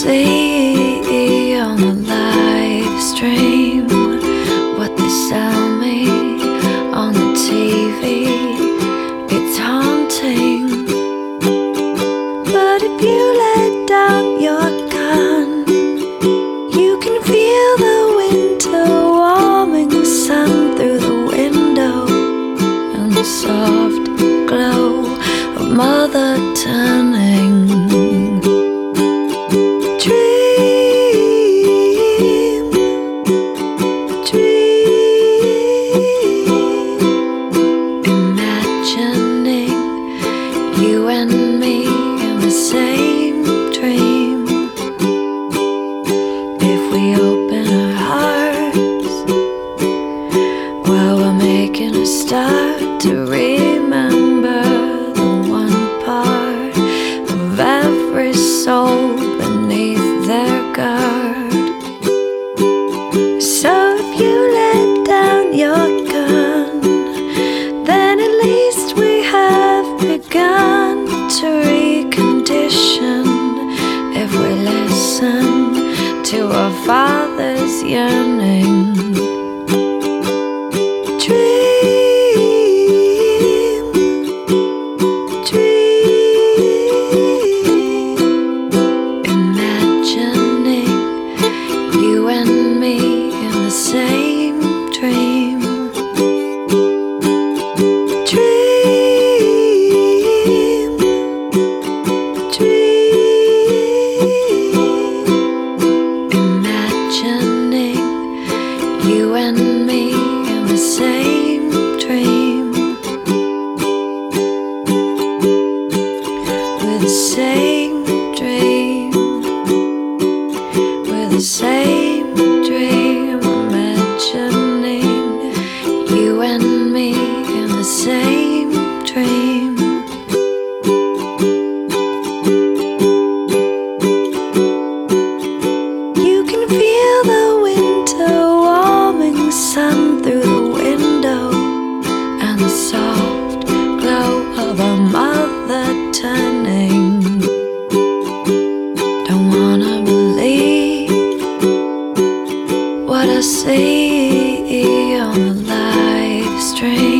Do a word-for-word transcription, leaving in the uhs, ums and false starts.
see on the live stream, what they sell me on the T V, it's haunting. But if you let down your gun, you can feel the winter warming sun through the window, and the soft glow of mother turning. Dream, dream, imagining you and me in the same dream. If we open our hearts, well, we're making a start to remember the one part of every soul beneath their guard. So if you let down your gun, then at least we have begun to recondition. If we listen to our Father's yearning. Dream, dream, imagining you and me in the same dream. Dream, dream, imagining you and me in the same dream. With the same dream, with the same dream, imagining you and me in the same dream. You can feel the winter warming sun through the window, and the soft glow of a mother turning. Don't wanna believe what I see on the live stream.